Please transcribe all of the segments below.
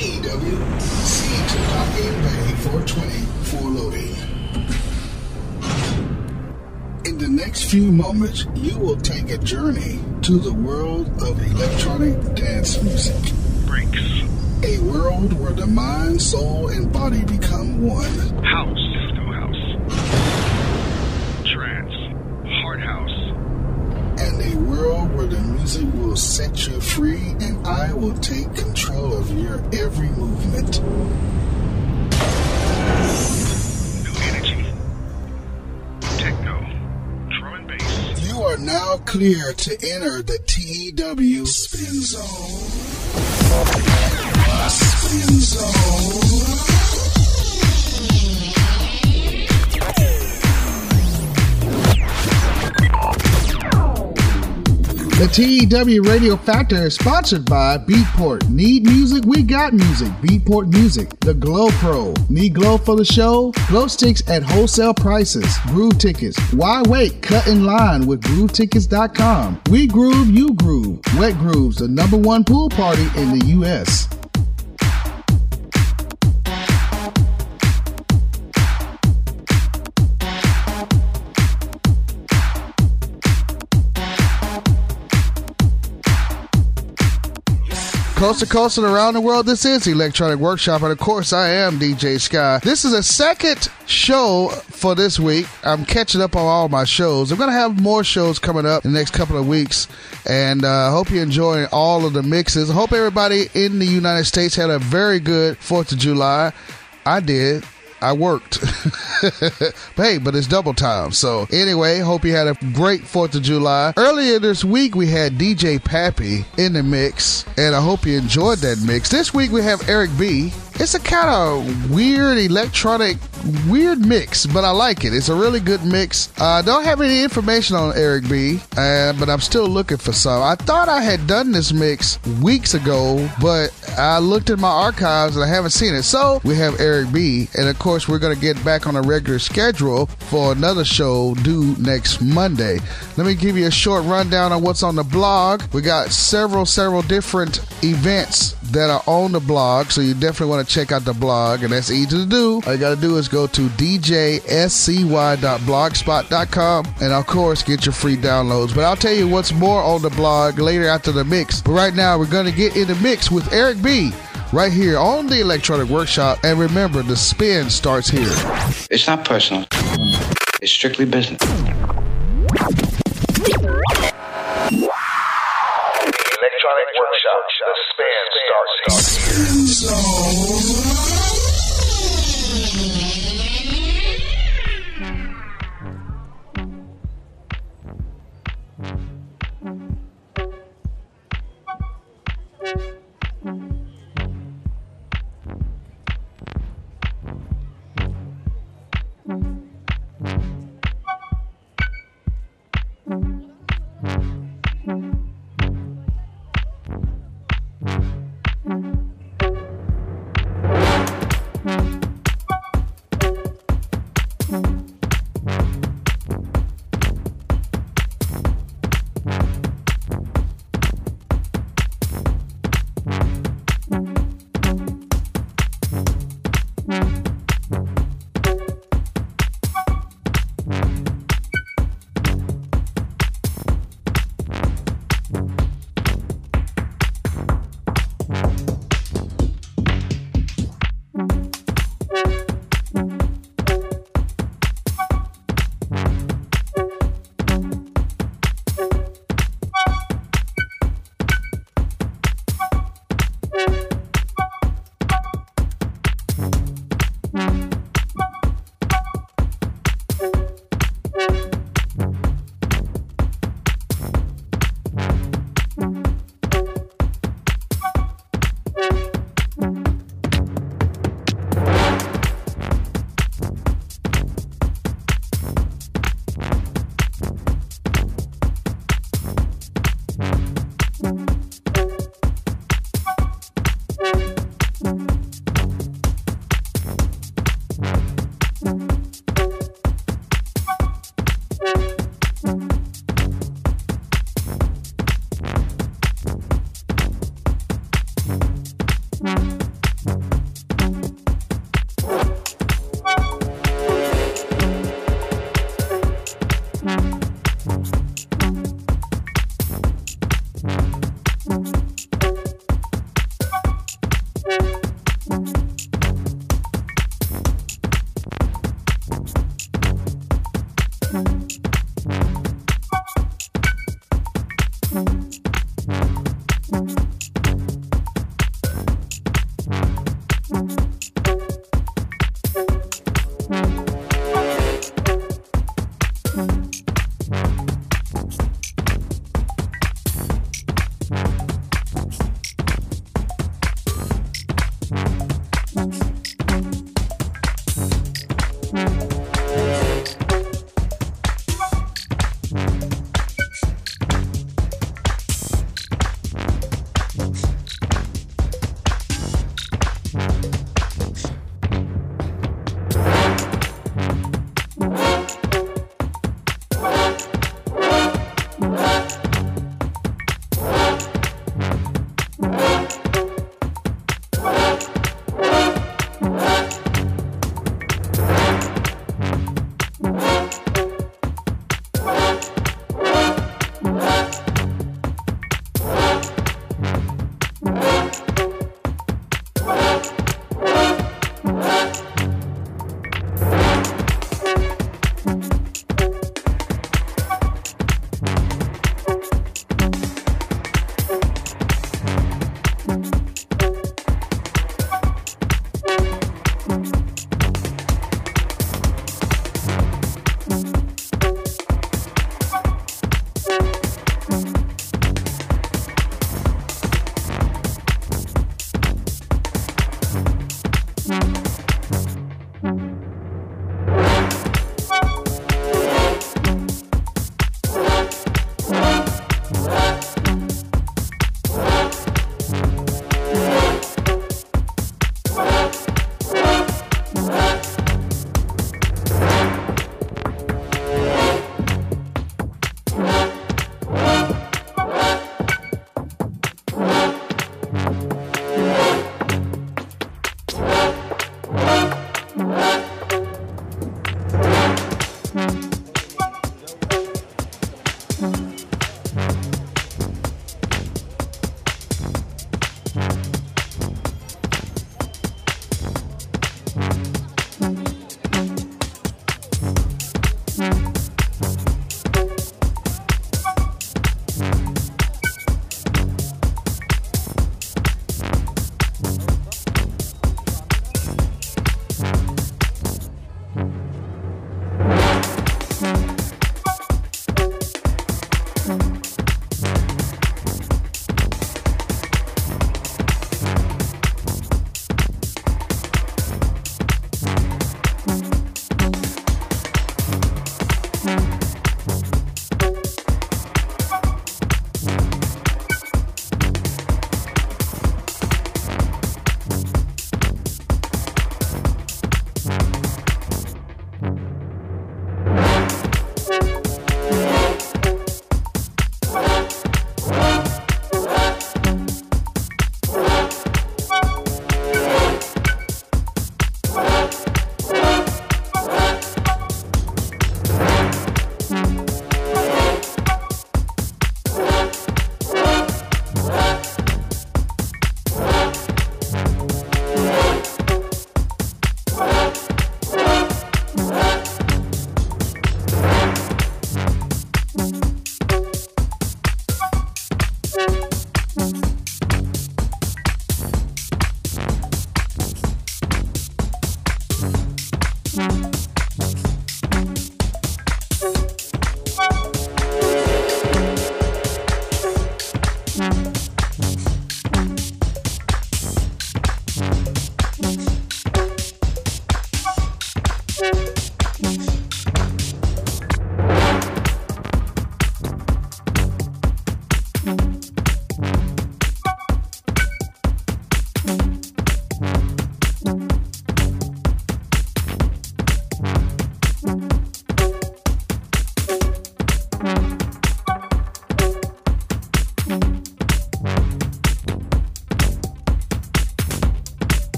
TEW, C to Docking Bay 420 for loading. In the next few moments, you will take a journey to the world of electronic dance music. Breaks. A world where the mind, soul, and body become one. House. Disco house. Trance. Hard house. And a world where the music will set you free and I will take control of your every movement. New energy. Techno. Drum and bass. You are now clear to enter the TEW Spin Zone. Spin Zone. The TEW Radio Factor is sponsored by Beatport. Need music? We got music. Beatport Music. The Glow Pro. Need glow for the show? Glow sticks at wholesale prices. Groove Tickets. Why wait? Cut in line with GrooveTickets.com. We groove, you groove. Wet Grooves, the #1 pool party in the U.S. Coast to coast and around the world, this is Electronic Workshop, and of course I am DJ Sky. This is a second show for this week. I'm catching up on all my shows. I'm going to have more shows coming up in the next couple of weeks, and I hope you're enjoying all of the mixes. I hope everybody in the United States had a very good 4th of July. I did. I worked. But it's double time. So anyway, hope you had a great 4th of July. Earlier this week, we had DJ Pappy in the mix, and I hope you enjoyed that mix. This week, we have Eric B. It's a kind of weird electronic, weird mix, but I like it. It's a really good mix. I don't have any information on Eric B, but I'm still looking for some. I thought I had done this mix weeks ago, but I looked in my archives and I haven't seen it. So we have Eric B, and of course, we're going to get back on a regular schedule for another show due next Monday. Let me give you a short rundown on what's on the blog. We got several different events that are on the blog, so you definitely want to check out the blog, and that's easy to do. All you got to do is go to djscy.blogspot.com and of course get your free downloads. But I'll tell you what's more on the blog later after the mix. But right now we're going to get in the mix with Eric B right here on the Electronic Workshop, and remember, the spin starts here. It's not personal. It's strictly business. Electronic Workshop. The spin starts here. Spin Zone.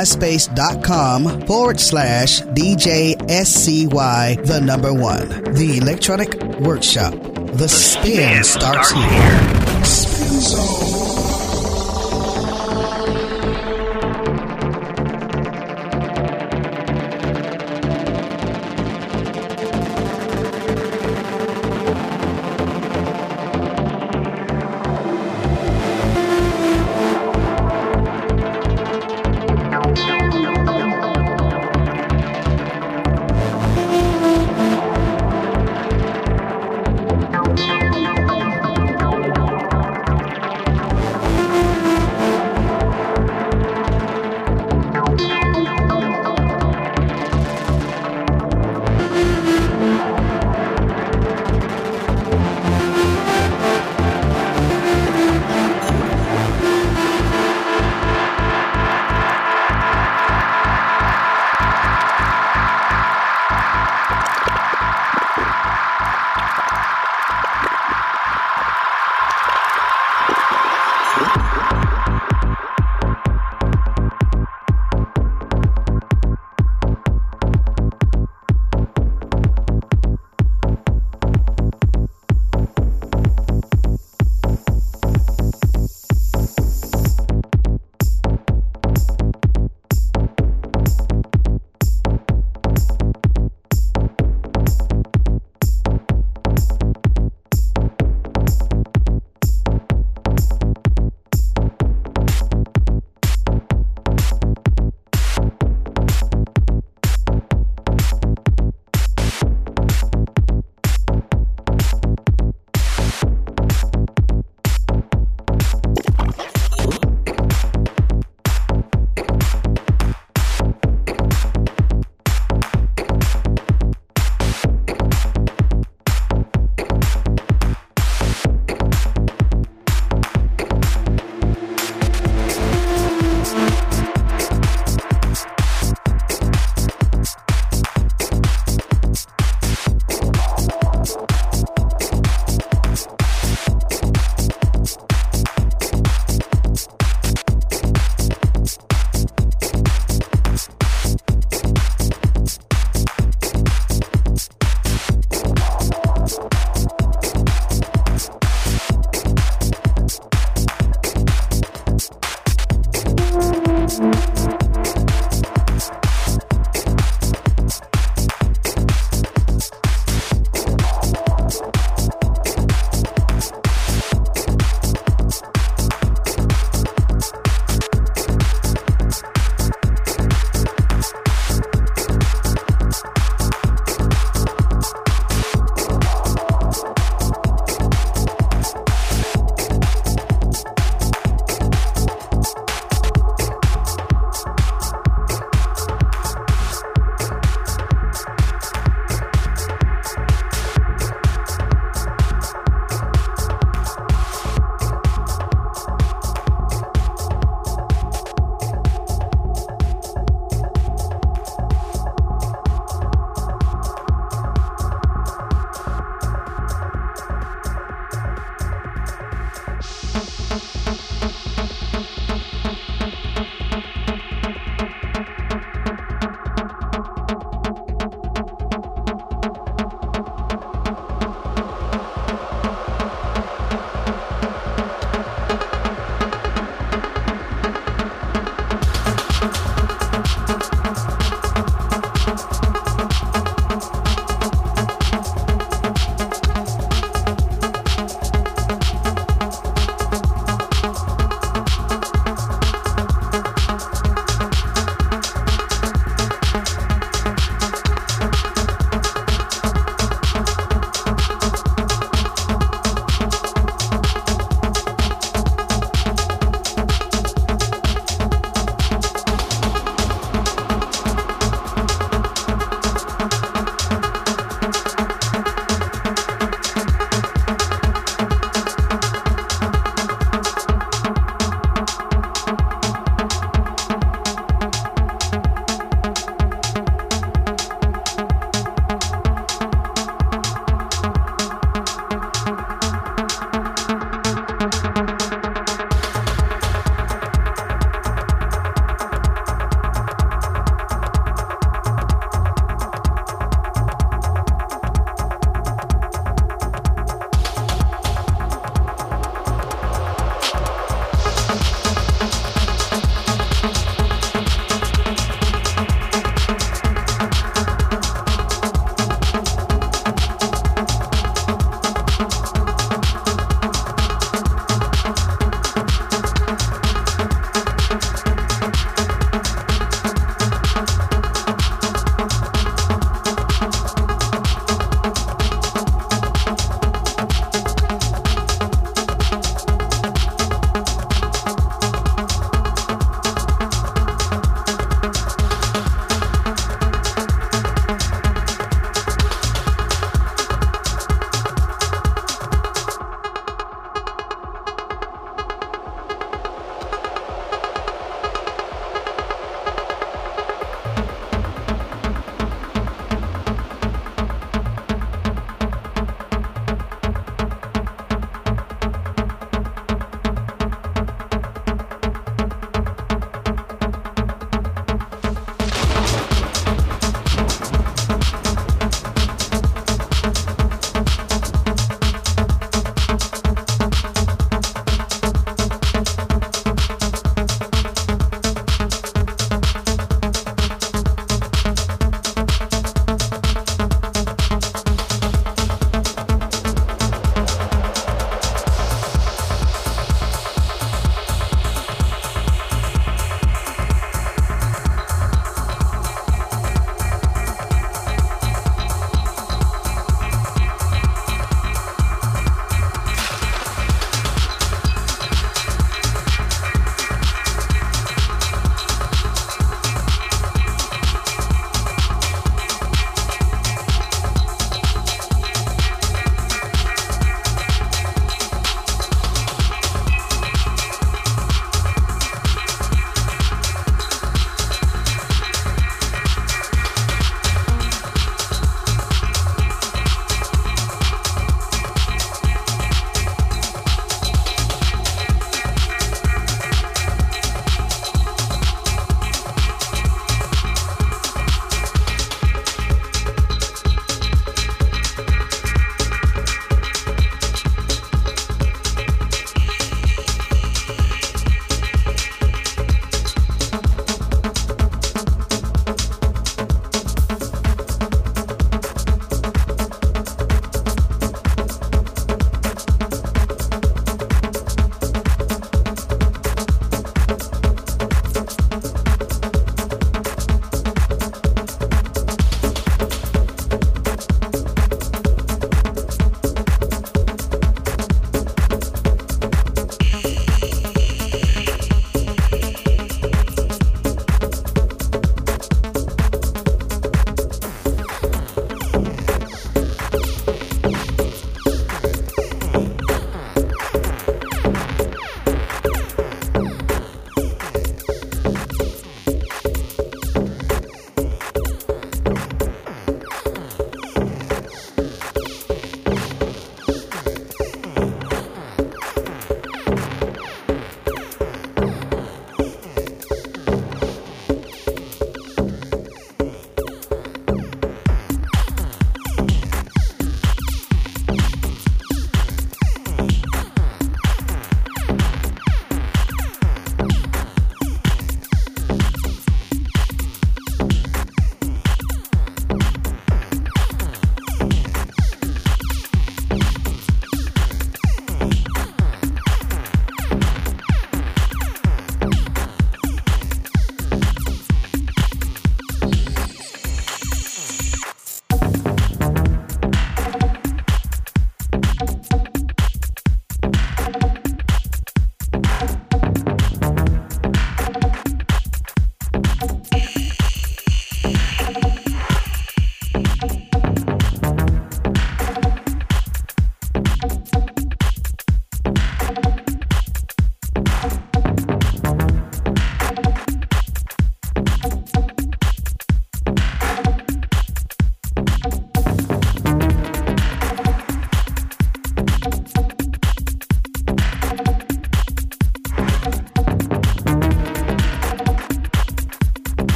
myspace.com/DJSCY1. The Electronic Workshop. The spin starts here. Spin Zone.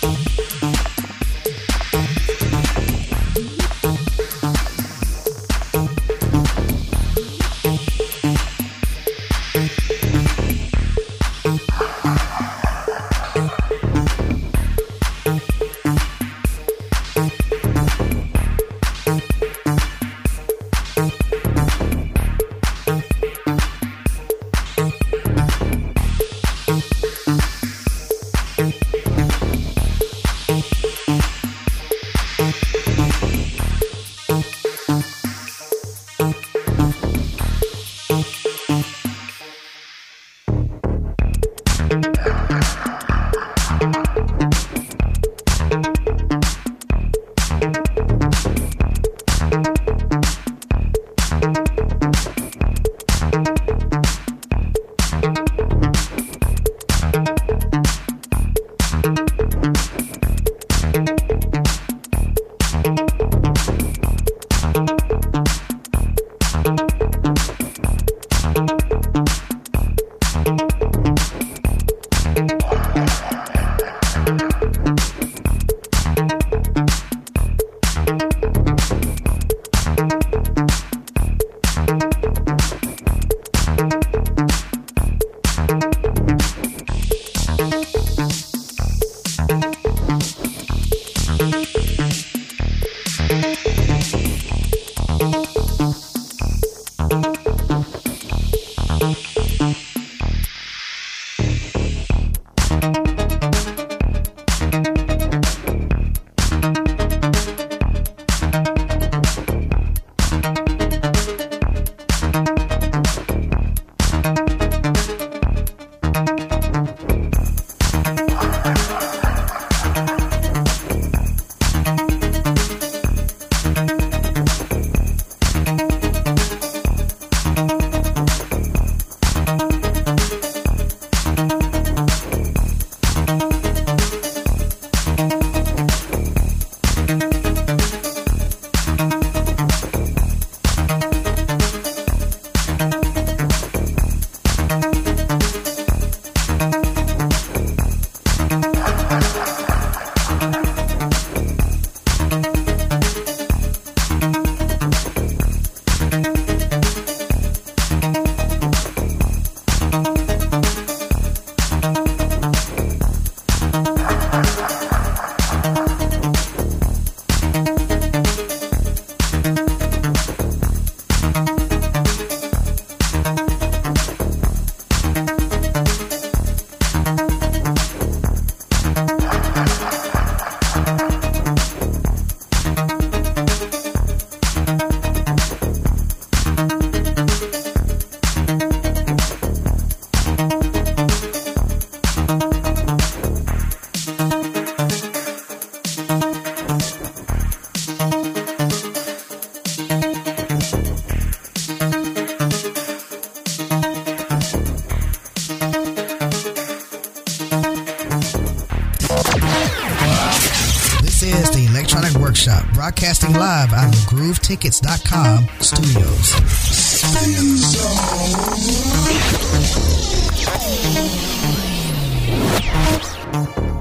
is the Electronic Workshop, broadcasting live out of GrooveTickets.com studios. Spin Zone.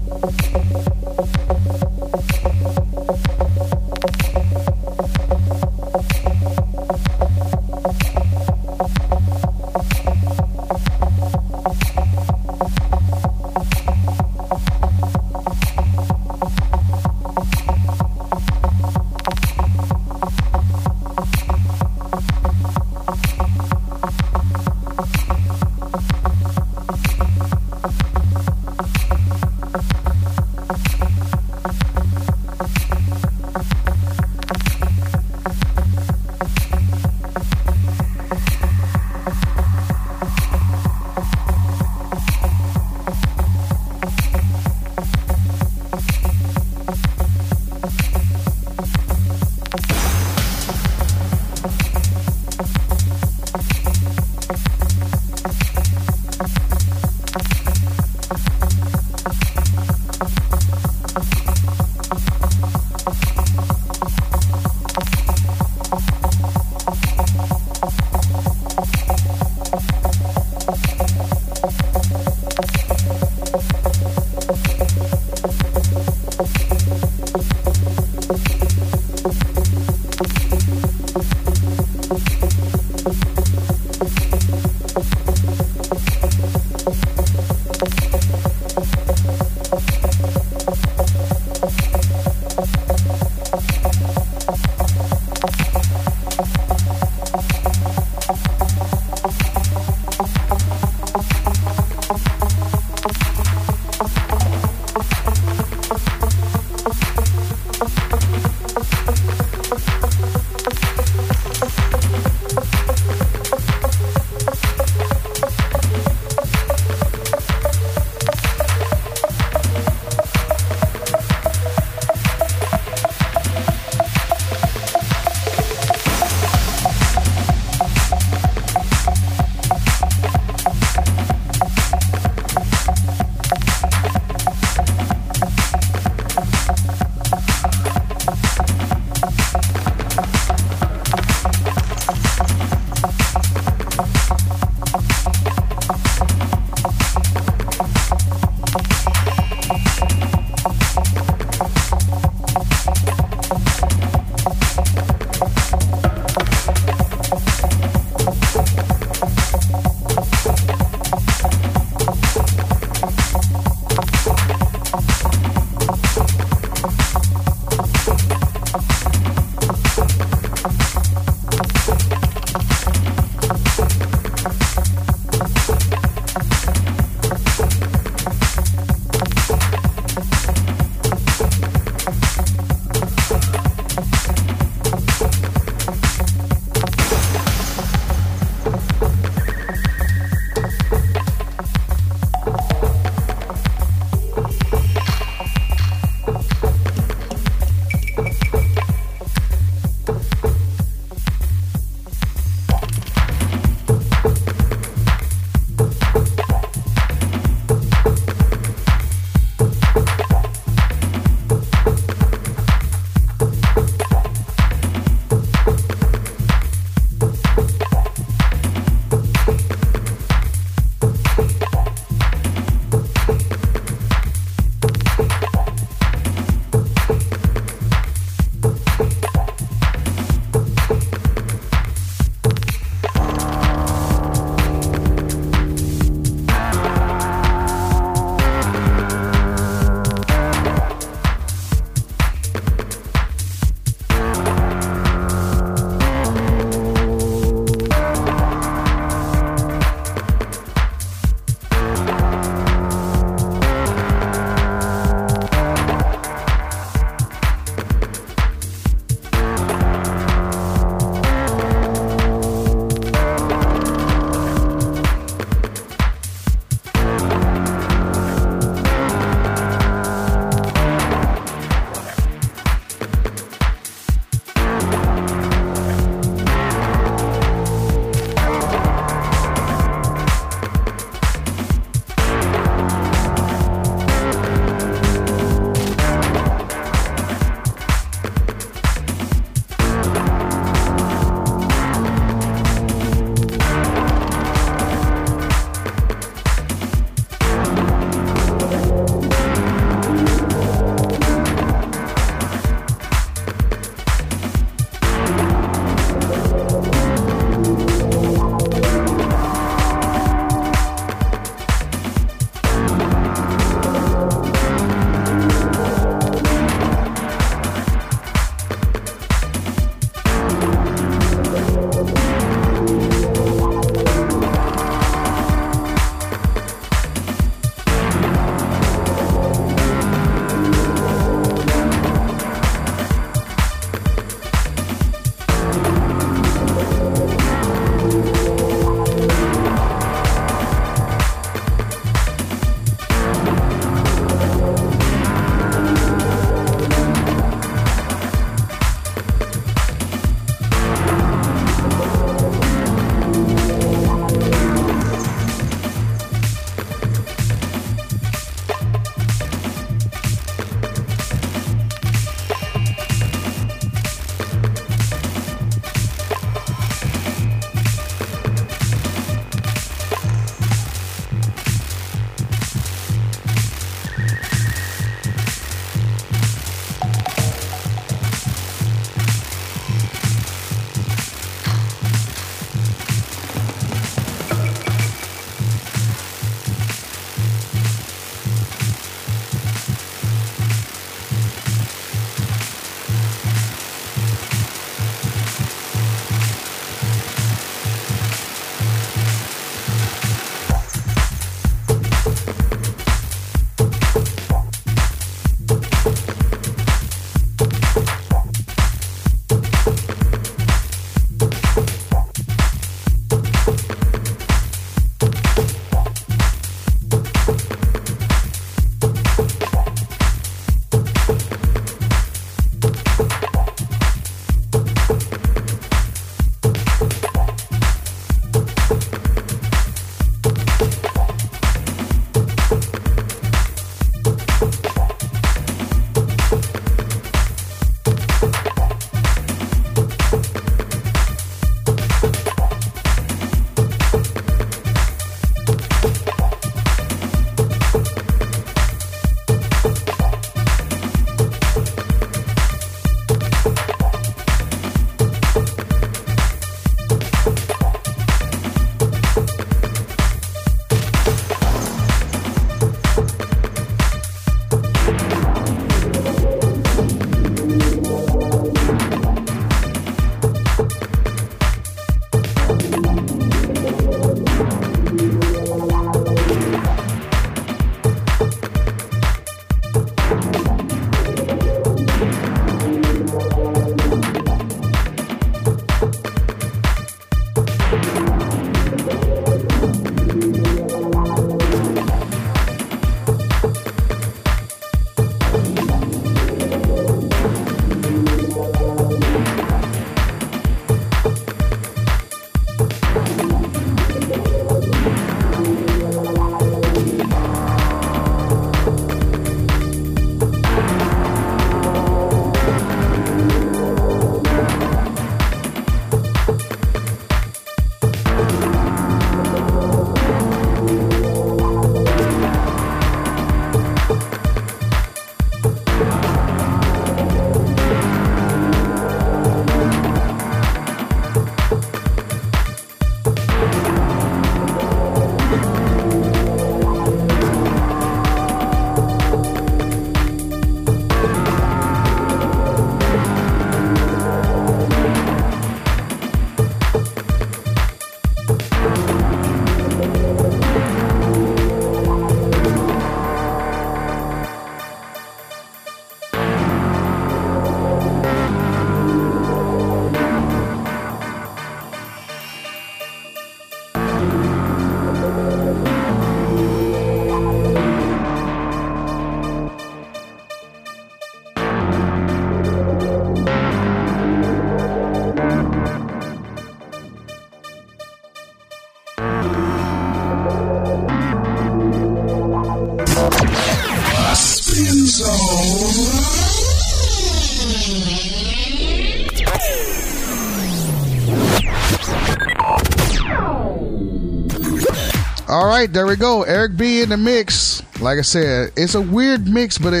All right, there we go. Eric B in the mix. Like I said, it's a weird mix, but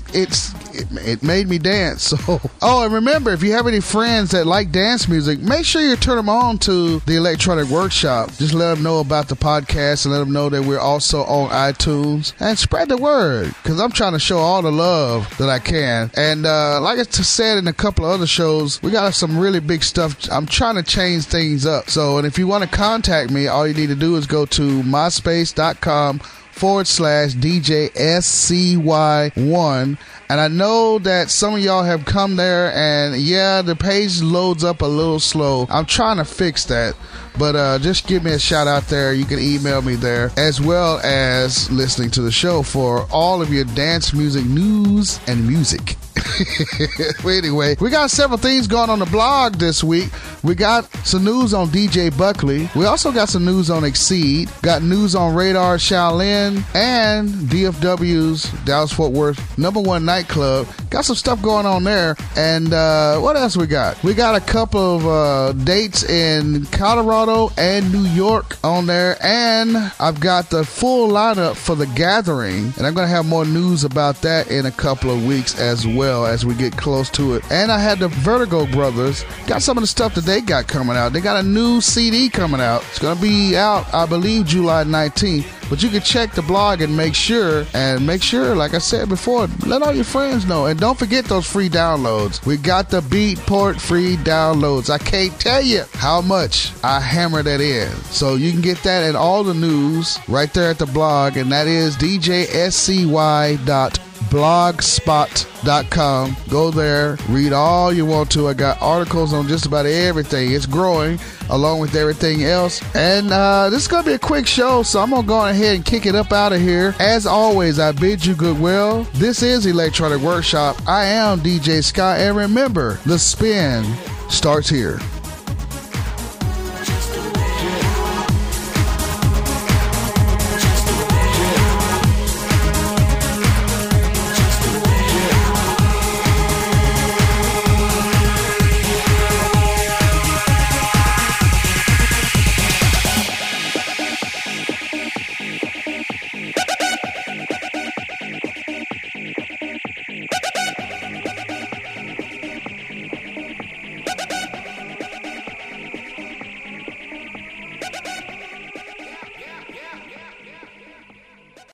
it made me dance. So, oh, and remember, if you have any friends that like dance music, make sure you turn them on to the Electronic Workshop. Just let them know about the podcast and let them know that we're also on iTunes, and spread the word, because I'm trying to show all the love that I can. And like I said in a couple of other shows, we got some really big stuff. I'm trying to change things up. So, and if you want to contact me, all you need to do is go to myspace.com/DJSCY1. And I know that some of y'all have come there, and yeah, the page loads up a little slow. I'm trying to fix that. But just give me a shout out there. You can email me there, as well as listening to the show for all of your dance music news and music. Well, anyway, we got several things going on the blog this week. We got some news on DJ Buckley. We also got some news on Exceed. Got news on Radar Shaolin and DFW's Dallas-Fort Worth #1 nightclub. Got some stuff going on there. And what else we got? We got a couple of dates in Colorado and New York on there. And I've got the full lineup for The Gathering. And I'm going to have more news about that in a couple of weeks as well, as we get close to it. And I had the Vertigo Brothers. Got some of the stuff that they got coming out. They got a new CD coming out. It's going to be out, I believe, July 19th. But you can check the blog and make sure, like I said before, let all your friends know. And don't forget those free downloads. We got the Beatport free downloads. I can't tell you how much I hammer that in. So you can get that and all the news right there at the blog. And that is djscy.blogspot.com. Go there, read all you want to. I got articles on just about everything. It's growing along with everything else. And this is going to be a quick show, so I'm going to go ahead and kick it up out of here. As always, I bid you goodwill. This is Electronic Workshop. I am DJ Sky, and remember, the spin starts here.